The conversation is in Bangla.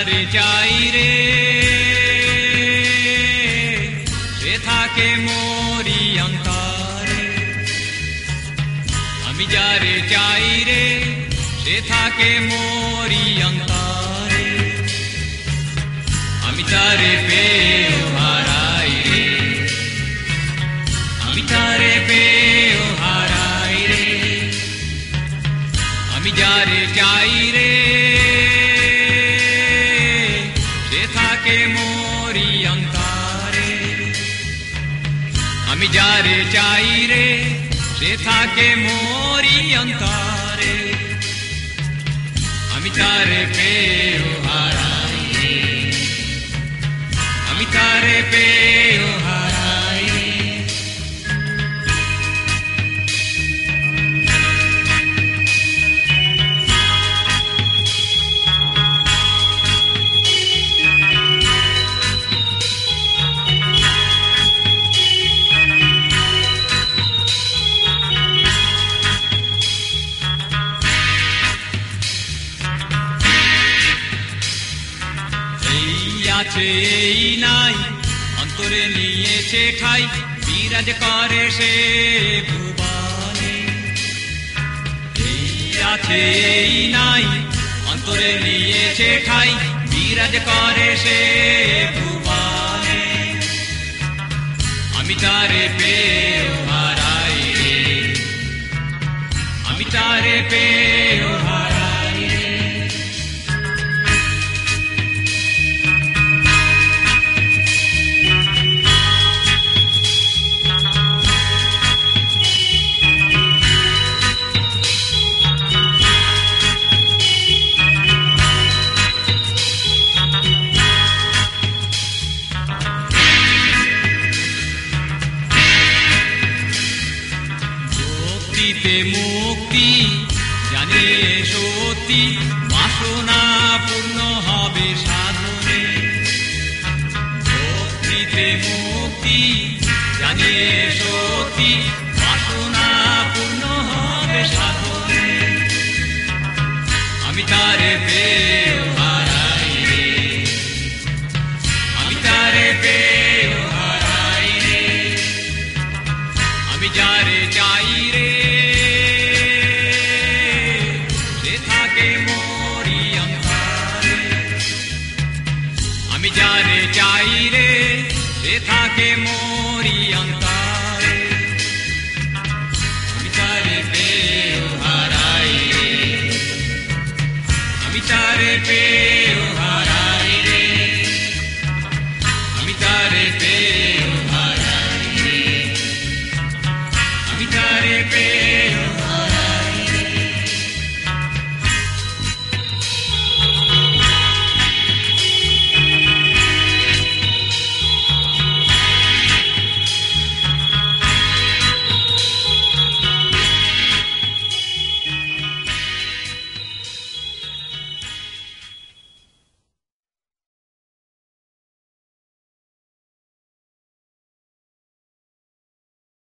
যারে চাই রে সে থাকে মোরি অন্তরে। আমি যারে চাই রে সে থাকে মোরি অন্তরে। আমি তারে পেয়ে হারাই রে, আমি তারে পেয়ে হারাই রে। আমি যারে চাই রে সে থাকে মোরি অন্তরে। আমি যারে চাই রে সে থাকে মোরি অন্তরে। আমি তারে পেয়ে হারাই রে, আমি তারে পেয়ে হারাই রে। আছে এই নাই অন্তরে নিয়েছে ঠাই, বিরাজ করে সে ভুবনে। এই আছে এই নাই অন্তরে নিয়েছে ঠাই, বিরাজ করে সে ভুবনে। আমি তারে পেয়ে হারাই রে, আমি তারে পেয়ে হারাই রে। মুক্তি জানিয়ে সত্যি, বাসনা পূর্ণ হবে সাধনে। ভক্তিতে মুক্তি জানিয়ে সত্যি, বাসনা পূর্ণ হবে সাধনে। আমি তারে পেয়ে হারাই রে, আমি তারে পেয়ে হারাই রে। আমি যারে চাই রে যারে চাই রে সে থাকে মোরি অন্তরে। আমি তারে পেয়ে হারাই রে, আমি তারে পেয়ে হারাই রে। আমি তারে পেয়ে হারাই রে, আমি তারে পেয়ে